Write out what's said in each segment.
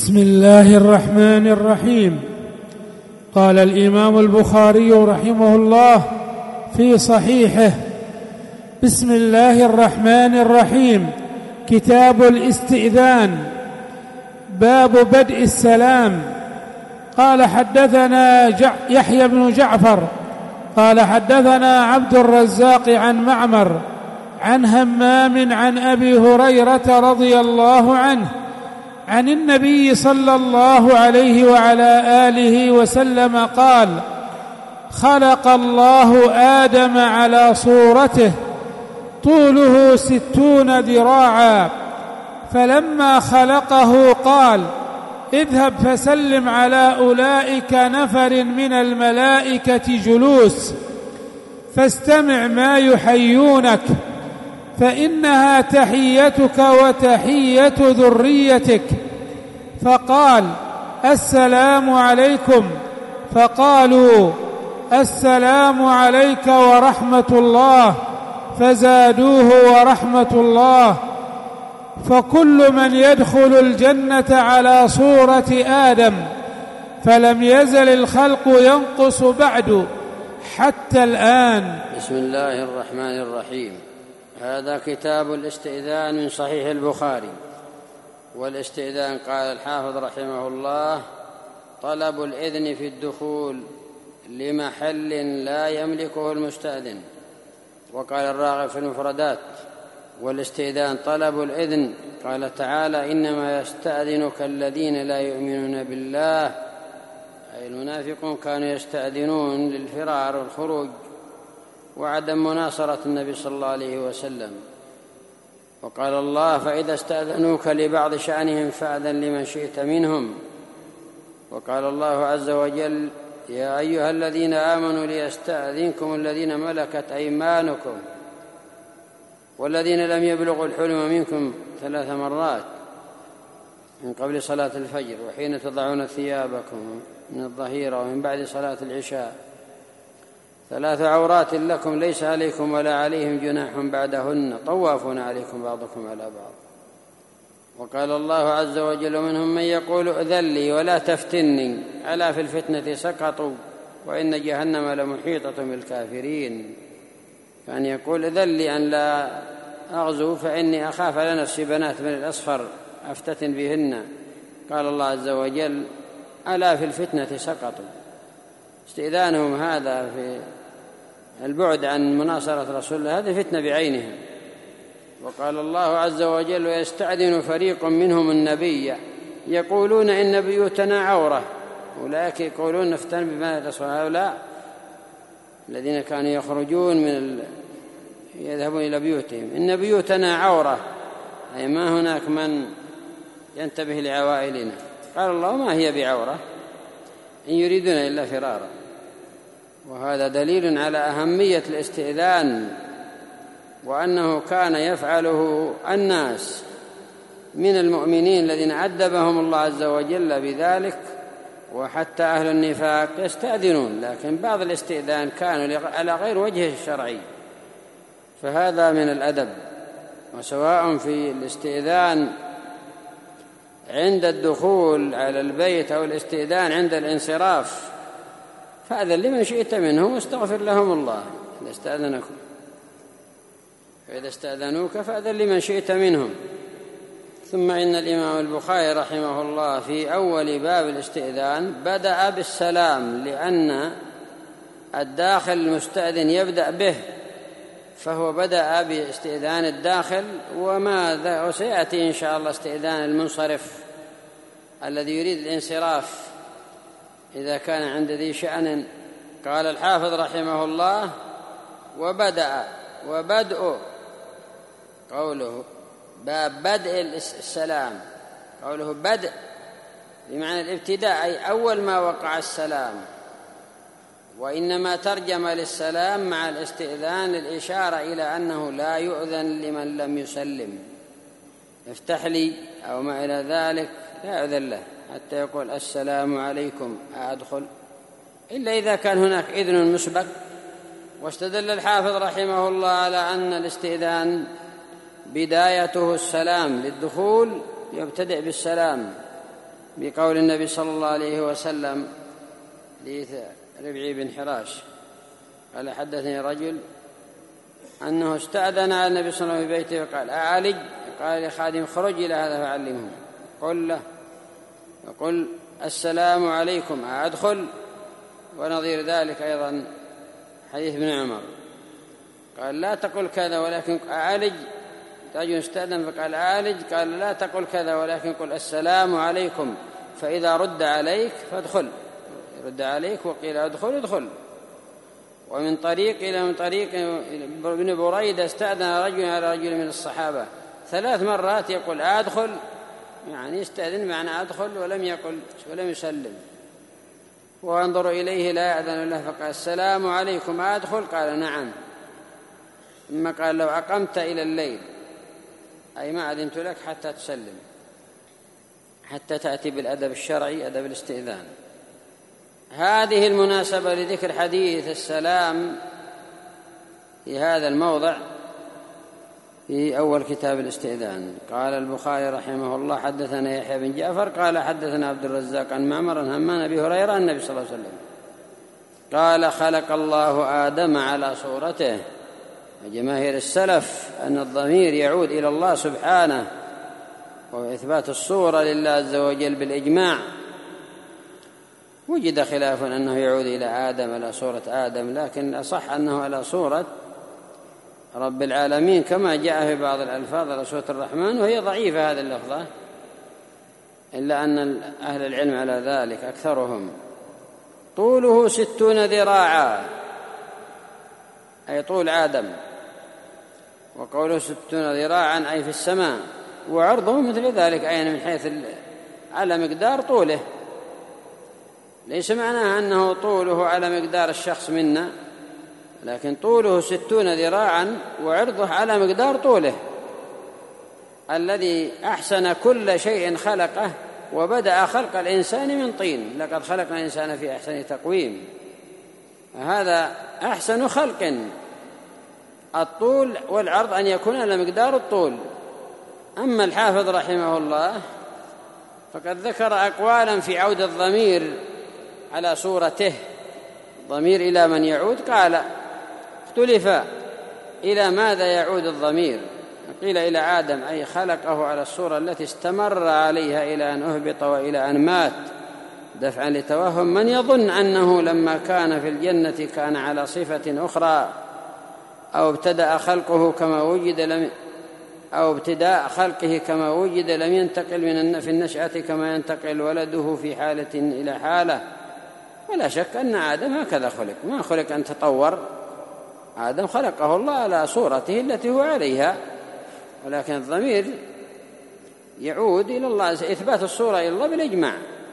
بسم الله الرحمن الرحيم. قال الإمام البخاري رحمه الله في صحيحه: بسم الله الرحمن الرحيم. كتاب الاستئذان. باب بدء السلام. قال حدثنا يحيى بن جعفر قال حدثنا عبد الرزاق عن معمر عن همام عن أبي هريرة رضي الله عنه عن النبي صلى الله عليه وعلى آله وسلم قال: خلق الله آدم على صورته طوله 60 ذراعا، فلما خلقه قال: اذهب فسلم على أولئك نفر من الملائكة جلوس، فاستمع ما يحيونك، فإنها تحيتك وتحية ذريتك. فقال: السلام عليكم. فقالوا: السلام عليك ورحمة الله، فزادوه ورحمة الله. فكل من يدخل الجنة على صورة آدم، فلم يزل الخلق ينقص بعد حتى الآن. بسم الله الرحمن الرحيم. هذا كتاب الاستئذان من صحيح البخاري. والاستئذان قال الحافظ رحمه الله: طلب الإذن في الدخول لمحل لا يملكه المستأذن. وقال الراغب في المفردات: والاستئذان طلب الإذن. قال تعالى: إنما يستأذنك الذين لا يؤمنون بالله، أي المنافقون كانوا يستأذنون للفرار والخروج وعدم مناصرة النبي صلى الله عليه وسلم. وقال الله: فإذا استأذنوك لبعض شأنهم فأذن لمن شئت منهم. وقال الله عز وجل: يا أيها الذين آمنوا ليستأذنكم الذين ملكت أيمانكم والذين لم يبلغوا الحلم منكم 3 مرات من قبل صلاة الفجر، وحين تضعون ثيابكم من الظهيرة، ومن بعد صلاة العشاء، 3 عورات لكم ليس عليكم ولا عليهم جناح بعدهن، طوافون عليكم بعضكم على بعض. وقال الله عز وجل: منهم من يقول ائذن لي ولا تفتني، ألا في الفتنة سقطوا وإن جهنم لمحيطة بالكافرين. كان يقول: ائذن لي أن لا أغزو فإني أخاف على نفسي بنات من الأصفر أفتتن بهن. قال الله عز وجل: ألا في الفتنة سقطوا. استئذانهم هذا في البعد عن مناصرة رسول الله هذه فتنة بعينها. وقال الله عز وجل: ويستأذن فريق منهم النبي يقولون إن بيوتنا عورة. أولئك يقولون نفتن بما الأصفر. هؤلاء الذين كانوا يخرجون يذهبون إلى بيوتهم: إن بيوتنا عورة، أي ما هناك من ينتبه لعوائلنا. قال الله: ما هي بعورة إن يريدون إلا فرارا. وهذا دليل على أهمية الاستئذان، وأنه كان يفعله الناس من المؤمنين الذين أدبهم الله عز وجل بذلك، وحتى أهل النفاق يستأذنون، لكن بعض الاستئذان كانوا على غير وجهه الشرعي، فهذا من الأدب. وسواء في الاستئذان عند الدخول على البيت أو الاستئذان عند الانصراف، فأذن لمن شئت منهم واستغفر لهم الله فإذا استأذنوك فأذن لمن شئت منهم. ثم إن الإمام البخاري رحمه الله في أول باب الاستئذان بدأ بالسلام، لأن الداخل المستأذن يبدأ به، فهو بدأ باستئذان الداخل. وسيأتي إن شاء الله استئذان المنصرف الذي يريد الانصراف إذا كان عند ذي شأن. قال الحافظ رحمه الله: وبدء قوله باب بدء السلام، قوله بدء بمعنى الابتداء، أي أول ما وقع السلام. وإنما ترجم للسلام مع الاستئذان للإشارة إلى أنه لا يؤذن لمن لم يسلم. افتح لي أو ما إلى ذلك لا يؤذن له حتى يقول السلام عليكم أدخل، إلا إذا كان هناك إذن مسبق. واستدل الحافظ رحمه الله على أن الاستئذان بدايته السلام للدخول، يبتدئ بالسلام بقول النبي صلى الله عليه وسلم لربعي بن حراش قال حدثني رجل أنه استأذن على النبي صلى الله عليه وسلم في بيته وقال أعالج، قال لخادم خرج إلى هذا فعلمه، قل له وقل السلام عليكم أدخل. ونظير ذلك أيضا حديث ابن عمر قال لا تقل كذا ولكن أعالج، رجل استأذن فقال أعالج، قال لا تقل كذا ولكن قل السلام عليكم، فإذا رد عليك فادخل، رد عليك وقيل ادخل. ومن طريق إلى من طريق ابن بريدة استأذن رجل على رجل من الصحابة 3 مرات يقول أدخل، يعني يستأذن معنى أدخل ولم يسلم، وانظر إليه لا يأذن له فقال السلام عليكم أدخل، قال نعم. ثم قال لو أقمت إلى الليل أي ما أذنت لك حتى تسلم، حتى تأتي بالأدب الشرعي أدب الاستئذان. هذه المناسبة لذكر حديث السلام في هذا الموضع في أول كتاب الاستئذان. قال البخاري رحمه الله حدثنا يحيى بن جعفر قال حدثنا عبد الرزاق عن معمر عن همام أبي هريرة النبي صلى الله عليه وسلم قال خلق الله آدم على صورته. وجماهير السلف أن الضمير يعود إلى الله سبحانه، وإثبات الصورة لله عز وجل بالإجماع. وجد خلاف أنه يعود إلى آدم على صورة آدم، لكن أصح أنه على صورة رب العالمين كما جاء في بعض الألفاظ على صورة الرحمن، وهي ضعيفة هذه اللفظة، إلا أن أهل العلم على ذلك أكثرهم. طوله 60 ذراعا أي طول آدم، وقوله 60 ذراعا أي في السماء، وعرضه مثل ذلك أي من حيث على مقدار طوله، ليس معناها أنه طوله على مقدار الشخص منا، لكن طوله 60 ذراعا وعرضه على مقدار طوله. الذي أحسن كل شيء خلقه وبدأ خلق الإنسان من طين، لقد خلقنا الإنسان في أحسن تقويم، هذا أحسن خلق. الطول والعرض أن يكون على مقدار الطول. أما الحافظ رحمه الله فقد ذكر أقوالا في عود الضمير على صورته، ضمير إلى من يعود، قال اختلف إلى ماذا يعود الضمير، قيل إلى آدم أي خلقه على الصورة التي استمر عليها إلى أن أهبط وإلى أن مات، دفعا لتوهم من يظن أنه لما كان في الجنة كان على صفة أخرى، أو ابتدأ خلقه كما وجد لم ينتقل في النشأة كما ينتقل ولده في حالة إلى حالة. ولا شك أن آدم هكذا خلق، ما خلق أن تطور، آدم خلقه الله على صورته التي هو عليها، ولكن الضمير يعود إلى الله، إثبات الصورة إلى الله بالإجماع.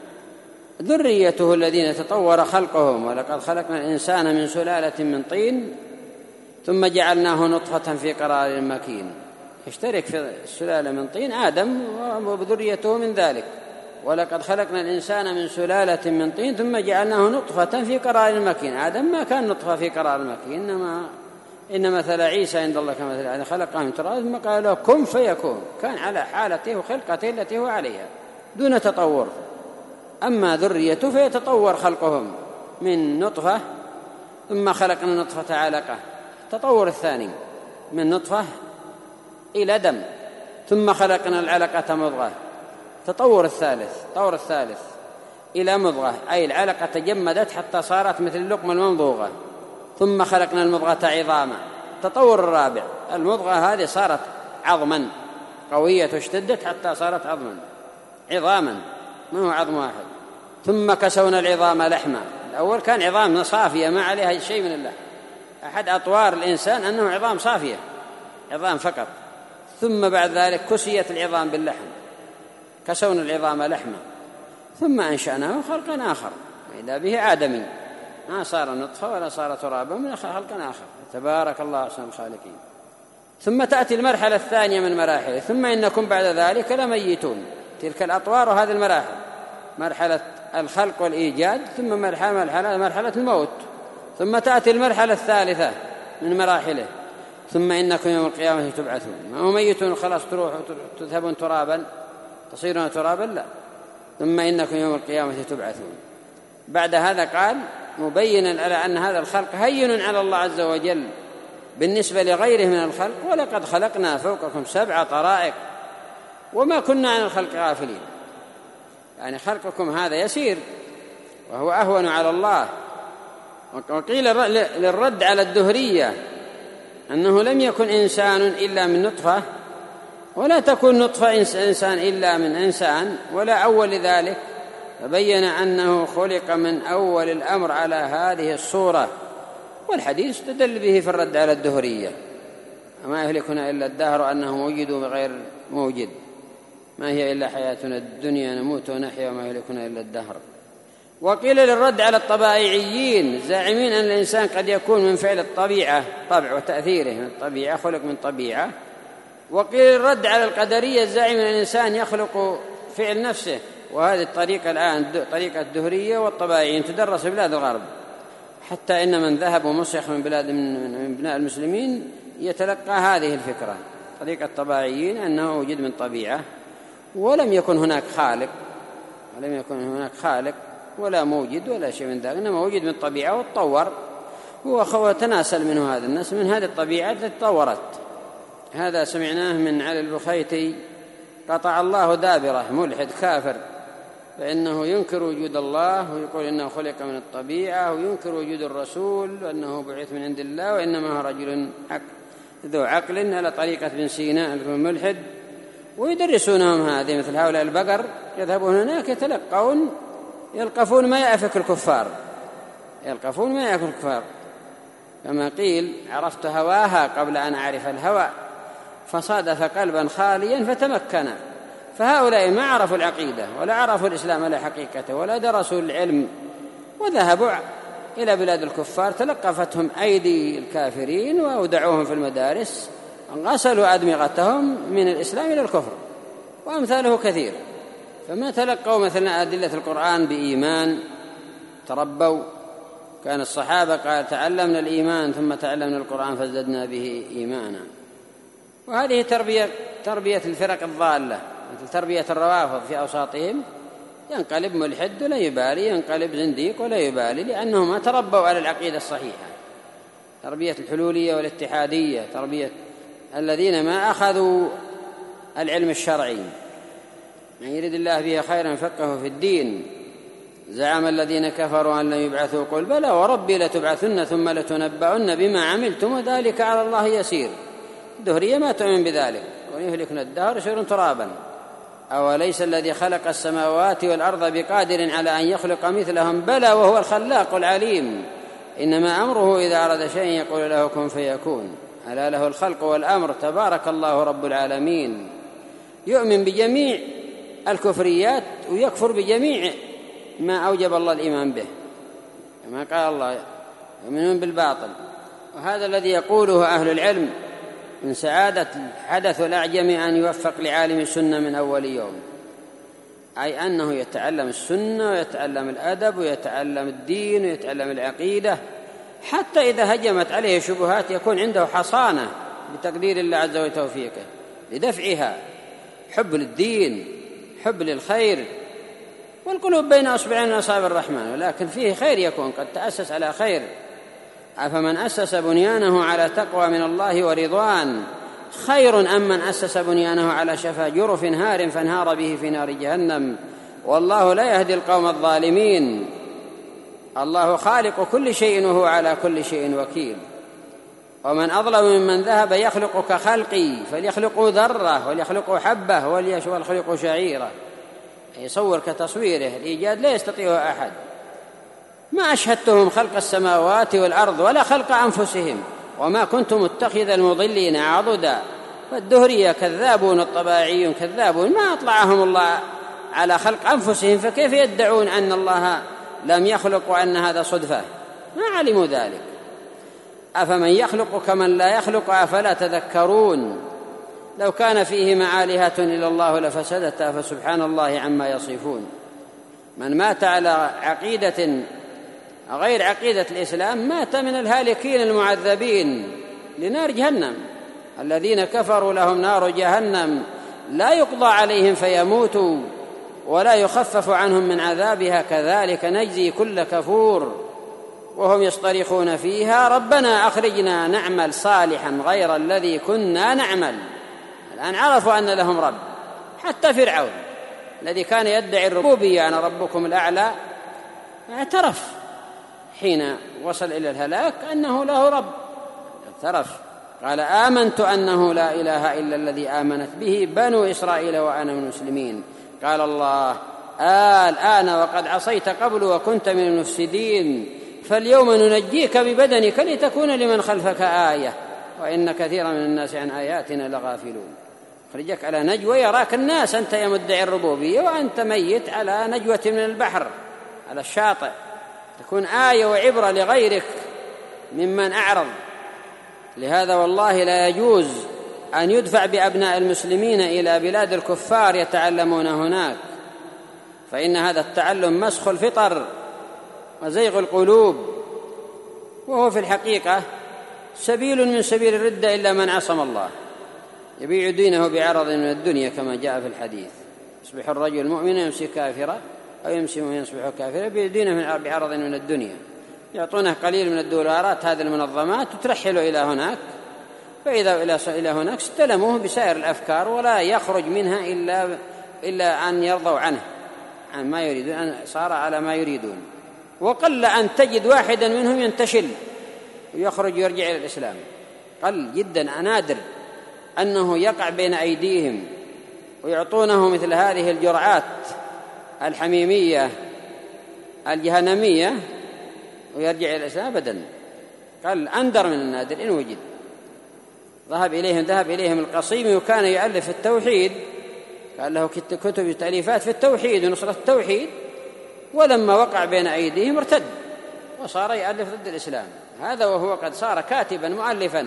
ذريته الذين تطور خلقهم، ولقد خلقنا الإنسان من سلالة من طين ثم جعلناه نطفة في قرار مكين. يشترك في السلالة من طين آدم وذريته من ذلك. ولقد خلقنا الإنسان من سلالة من طين ثم جعلناه نطفة في قرار مكين. آدم ما كان نطفة في قرار مكين، إنما مثل عيسى عند الله كمثل آدم خلقه من تراب ثم قال له كن فيكون، كان على حالته وخلقته التي هو عليها دون تطور. أما ذريته فيتطور خلقهم من نطفة ثم خلقنا نطفة علقة، التطور الثاني من نطفة إلى دم، ثم خلقنا العلقة مضغة، تطور الثالث إلى مضغة، أي العلقة تجمدت حتى صارت مثل اللقمة الممضوغة، ثم خلقنا المضغة عظاما، تطور الرابع، المضغة هذه صارت عظما قوية اشتدت حتى صارت عظاما ما هو عظم واحد، ثم كسونا العظام لحما. الأول كان عظام صافية ما عليها شيء من اللحم، أحد أطوار الإنسان أنه عظام صافية، عظام فقط، ثم بعد ذلك كسيت العظام باللحم، كسونا العظام لحما، ثم أنشأناه خلقا آخر، وإذا به آدمي، ما صار نطفة ولا صار ترابا، من خلقا آخر. تبارك الله أحسن الخالقين. ثم تأتي المرحلة الثانية من مراحله، ثم إنكم بعد ذلك لميتون. تلك الأطوار وهذه المراحل، مرحلة الخلق والإيجاد، ثم مرحلة الموت، ثم تأتي المرحلة الثالثة من مراحله، ثم إنكم يوم القيامة تبعثون. ما هو ميتون خلاص تروح تذهبون ترابا تصيرون ترابا، لا، ثم إنكم يوم القيامة تبعثون. بعد هذا قال مبينا على أن هذا الخلق هين على الله عز وجل بالنسبة لغيره من الخلق: ولقد خلقنا فوقكم 7 طرائق وما كنا عن الخلق غافلين. يعني خلقكم هذا يسير وهو أهون على الله. وقيل للرد على الدهرية أنه لم يكن إنسان إلا من نطفة، ولا تكون نطفة إنسان إلا من إنسان، ولا أول لذلك، فبين أنه خلق من أول الأمر على هذه الصورة. والحديث تدل به في الرد على الدهرية: ما يهلكنا إلا الدهر أنهم وجدوا بغير موجد، ما هي إلا حياتنا الدنيا نموت ونحيا وما يهلكنا إلا الدهر. وقيل للرد على الطبائعيين زاعمين أن الإنسان قد يكون من فعل الطبيعة، طبع وتأثيره من الطبيعة، خلق من طبيعة. وقيل للرد على القدرية الزاعمين أن الإنسان يخلق فعل نفسه. وهذه الطريقة الآن طريقة الدهرية والطبائعيين تدرس في بلاد الغرب، حتى إن من ذهب ومسيخ من بلاد من بناء المسلمين يتلقى هذه الفكرة، طريقة الطبائعيين، أنه وجد من طبيعة ولم يكن هناك خالق ولا موجد ولا شيء من ذلك، إنما وجد من طبيعة وتطور، هو تناسل منه هذا الناس من هذه الطبيعة التي تطورت. هذا سمعناه من علي البخيتي: قطع الله دابره ملحد كافر، فإنه ينكر وجود الله ويقول إنه خلق من الطبيعة، وينكر وجود الرسول وأنه بعث من عند الله، وإنما هو رجل ذو عقل على طريقة ابن سينا الملحد. ويدرسونهم هذه مثل هؤلاء البقر، يذهبون هناك يلقفون ما يأفك الكفار، كما قيل: عرفت هواها قبل أن أعرف الهوى، فصادف قلبا خاليا فتمكن. فهؤلاء ما عرفوا العقيدة ولا عرفوا الإسلام على حقيقته ولا درسوا العلم، وذهبوا إلى بلاد الكفار، تلقفتهم أيدي الكافرين وأودعوهم في المدارس، غسلوا أدمغتهم من الإسلام إلى الكفر، وأمثاله كثير. فما تلقوا مثلا أدلة القرآن بإيمان، تربوا. كان الصحابة قال: تعلمنا الإيمان ثم تعلمنا القرآن فازددنا به إيمانا. وهذه تربية الفرق الضالة، مثل تربية الروافض في أوساطهم، ينقلب ملحد ولا يبالي، ينقلب زنديق ولا يبالي، لأنهم ما تربوا على العقيدة الصحيحة. تربية الحلولية والاتحادية، تربية الذين ما أخذوا العلم الشرعي. من يريد الله به خيرا يفقهه في الدين. زعم الذين كفروا أن لن يبعثوا، قل بلى وربي لتبعثن ثم لتنبؤن بما عملتم وذلك على الله يسير. الدهرية ما تؤمن بذلك، ويهلكنا الدهر شر ترابا. أوليس الذي خلق السماوات والأرض بقادر على أن يخلق مثلهم؟ بلى وهو الخلاق العليم. إنما أمره إذا أراد شيئا يقول له كن فيكون. ألا له الخلق والأمر، تبارك الله رب العالمين. يؤمن بجميع الكفريات ويكفر بجميع ما أوجب الله الإيمان به، كما قال الله: يؤمنون بالباطل. وهذا الذي يقوله أهل العلم من سعادة حدث الأعجم أن يوفق لعالم السنة من أول يوم، أي أنه يتعلم السنة ويتعلم الأدب ويتعلم الدين ويتعلم العقيدة، حتى إذا هجمت عليه شبهات يكون عنده حصانة بتقدير الله عز وجل وتوفيقه لدفعها. حب للدين، حب للخير، والقلوب بين أصبعين من أصابع الرحمن، ولكن فيه خير يكون قد تأسس على خير. أفمن أسس بنيانه على تقوى من الله ورضوان خير أم من أسس بنيانه على شفا جرف هار فانهار به في نار جهنم والله لا يهدي القوم الظالمين. الله خالق كل شيء وهو على كل شيء وكيل. ومن أظلم ممن ذهب يخلق كخلقي، فليخلقوا ذرة وليخلقوا حبة وليخلقوا شعيرة. يصور كتصويره، الإيجاد لا يستطيعه أحد. ما أشهدتهم خلق السماوات والأرض ولا خلق أنفسهم وما كنت متخذ المضلين عضدا. فالدهرية كذابون، الطبائعيون كذابون، ما أطلعهم الله على خلق أنفسهم، فكيف يدعون أن الله لم يخلق وأن هذا صدفة؟ ما علموا ذلك. أفمن يخلق كمن لا يخلق أفلا تذكرون. لو كان فيهما آلهة إلا الله لفسدتا فسبحان الله عما يصفون. من مات على عقيدة غير عقيدة الإسلام مات من الهالكين المعذبين لنار جهنم. الذين كفروا لهم نار جهنم لا يقضى عليهم فيموتوا ولا يخفف عنهم من عذابها كذلك نجزي كل كفور وهم يصطرخون فيها ربنا أخرجنا نعمل صالحا غير الذي كنا نعمل. الآن عرفوا أن لهم رب. حتى فرعون الذي كان يدعي الربوبية أنا ربكم الأعلى اعترف حين وصل إلى الهلاك أنه له رب، اعترف قال آمنت أنه لا إله إلا الذي آمنت به بنو إسرائيل وأنا من المسلمين. قال الله الآن وقد عصيت قبل وكنت من المفسدين فاليوم ننجيك ببدنك لتكون لمن خلفك آية وإن كثيرا من الناس عن آياتنا لغافلون. خرجك على نجوى يراك الناس أنت يا مدعي الربوبية وأنت ميت على نجوة من البحر على الشاطئ، تكون آية وعبرة لغيرك ممن أعرض. لهذا والله لا يجوز أن يدفع بأبناء المسلمين إلى بلاد الكفار يتعلمون هناك، فإن هذا التعلم مسخ الفطر وزيغ القلوب، وهو في الحقيقة سبيل من سبيل الردة إلا من عصم الله، يبيع دينه بعرض من الدنيا كما جاء في الحديث يصبح الرجل مؤمنا يمسي كافرا أو يمسي مؤمنا يصبح كافرا، يبيع دينه بعرض من الدنيا، يعطونه قليل من الدولارات هذه المنظمات وترحله إلى هناك، فإذا إلى هناك استلموه بسائر الأفكار ولا يخرج منها إلا أن يرضوا عنه عن ما يريدون، أن صار على ما يريدون. وقل أن تجد واحدا منهم ينتشل ويخرج ويرجع إلى الإسلام، قل جدا، نادر أنه يقع بين أيديهم ويعطونه مثل هذه الجرعات الحميمية الجهنمية ويرجع إلى الإسلام أبدا، قل أندر من النادر إن وجد. ذهب إليهم القصيمي وكان يؤلف التوحيد، قال له كتب تأليفات في التوحيد ونصرة التوحيد، ولما وقع بين أيديهم ارتد وصار يؤلف ضد الإسلام. هذا وهو قد صار كاتبا مؤلفا،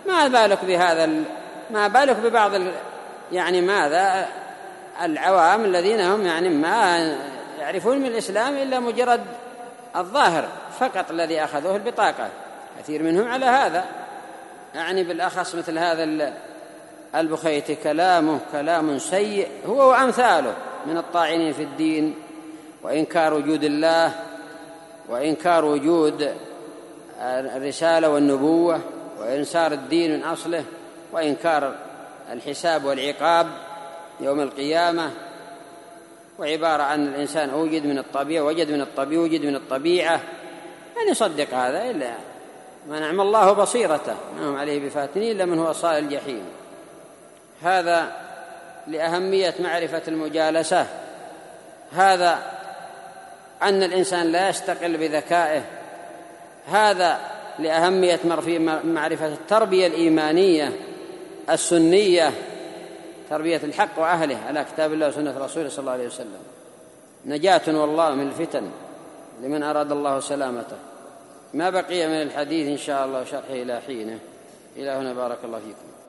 ما بالك ببعض ماذا العوام الذين هم ما يعرفون من الإسلام إلا مجرد الظاهر فقط الذي أخذوه البطاقة، كثير منهم على هذا. بالأخص مثل هذا البخيتي كلامه كلام سيء هو وأمثاله من الطاعنين في الدين وإنكار وجود الله وإنكار وجود الرسالة والنبوة وإنسار الدين من أصله وإنكار الحساب والعقاب يوم القيامة، وعبارة عن الإنسان وجد من الطبيعة، من يصدق هذا إلا ما نعم الله بصيرته ما هم عليه بفاتنين إلا من هو صال الجحيم. هذا لأهمية معرفة المجالسة، هذا أن الإنسان لا يستقل بذكائه، هذا لأهمية معرفة التربية الإيمانية السنية، تربية الحق وأهله على كتاب الله وسنة رسوله صلى الله عليه وسلم، نجاة والله من الفتن لمن أراد الله سلامته. ما بقي من الحديث إن شاء الله شرحه إلى حينه. إلى هنا بارك الله فيكم.